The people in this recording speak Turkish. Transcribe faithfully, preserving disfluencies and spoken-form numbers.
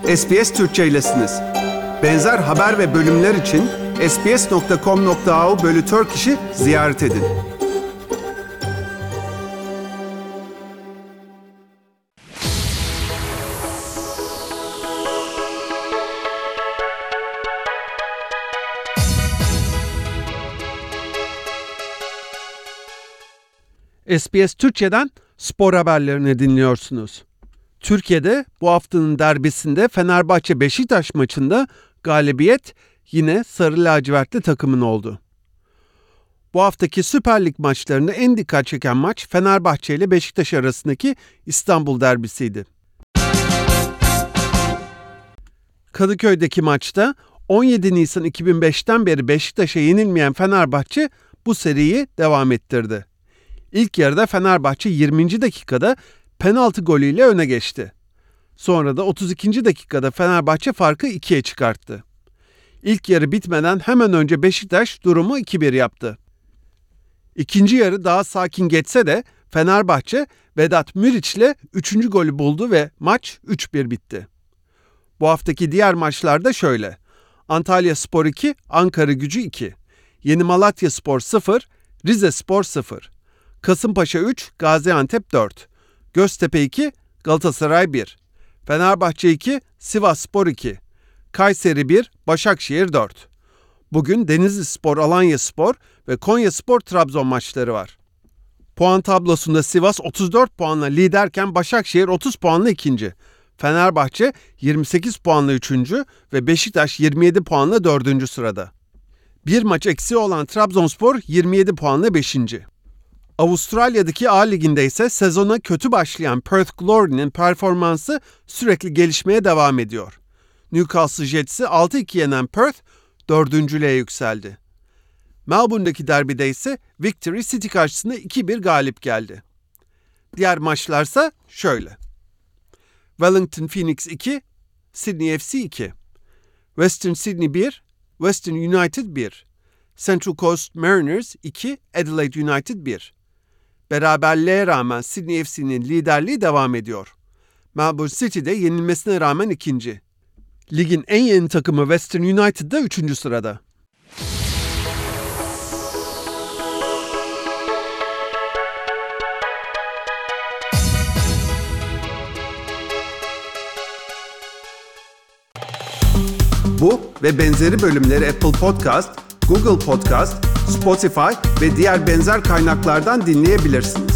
S B S Türkçe'ylesiniz. Benzer haber ve bölümler için sbs nokta com nokta a u bölü Turkish'i ziyaret edin. S B S Türkçe'den spor haberlerini dinliyorsunuz. Türkiye'de bu haftanın derbisinde Fenerbahçe-Beşiktaş maçında galibiyet yine sarı lacivertli takımın oldu. Bu haftaki Süper Lig maçlarında en dikkat çeken maç Fenerbahçe ile Beşiktaş arasındaki İstanbul derbisiydi. Kadıköy'deki maçta on yedi Nisan iki bin beşten beri Beşiktaş'a yenilmeyen Fenerbahçe bu seriyi devam ettirdi. İlk yarıda Fenerbahçe yirminci dakikada penaltı golüyle öne geçti. Sonra da otuz ikinci dakikada Fenerbahçe farkı ikiye çıkarttı. İlk yarı bitmeden hemen önce Beşiktaş durumu iki bir yaptı. İkinci yarı daha sakin geçse de Fenerbahçe Vedat Muriç'le üçüncü golü buldu ve maç üç bir bitti. Bu haftaki diğer maçlar da şöyle. Antalyaspor iki, Ankaragücü iki. Yeni Malatyaspor sıfır, Rizespor sıfır. Kasımpaşa üç, Gaziantep dört. Göztepe iki, Galatasaray bir. Fenerbahçe iki, Sivasspor iki. Kayseri bir, Başakşehir dört. Bugün Denizlispor, Alanyaspor ve Konyaspor Trabzon maçları var. Puan tablosunda Sivas otuz dört puanla liderken Başakşehir otuz puanla ikinci. Fenerbahçe yirmi sekiz puanla üçüncü ve Beşiktaş yirmi yedi puanla dördüncü sırada. Bir maç eksiği olan Trabzonspor yirmi yedi puanla beşinci. Avustralya'daki A Ligi'nde ise sezona kötü başlayan Perth Glory'nin performansı sürekli gelişmeye devam ediyor. Newcastle Jets'i altı iki yenen Perth dördüncülüğe yükseldi. Melbourne'deki derbide ise Victory City karşısında iki bir galip geldi. Diğer maçlarsa şöyle. Wellington Phoenix iki, Sydney F C iki. Western Sydney bir, Western United bir. Central Coast Mariners iki, Adelaide United bir. Beraberliğe rağmen Sydney F C'nin liderliği devam ediyor. Melbourne City de yenilmesine rağmen ikinci. Ligin en yeni takımı Western United da üçüncü sırada. Bu ve benzeri bölümleri Apple Podcast, Google Podcast, Spotify ve diğer benzer kaynaklardan dinleyebilirsiniz.